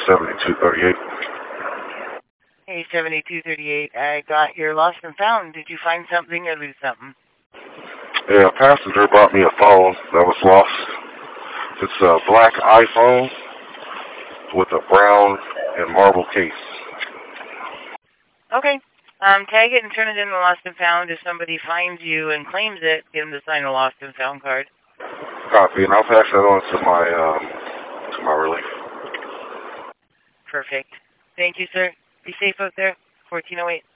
7238. Hey, 7238, I got your lost and found. Did you find something or lose something? Yeah, a passenger brought me a phone that was lost. It's a black iPhone with a brown and marble case. Okay. Tag it and turn it in the lost and found. If somebody finds you and claims it, get them to sign a lost and found card. Copy, and I'll pass that on to my relief. Perfect. Thank you, sir. Be safe out there. 1408.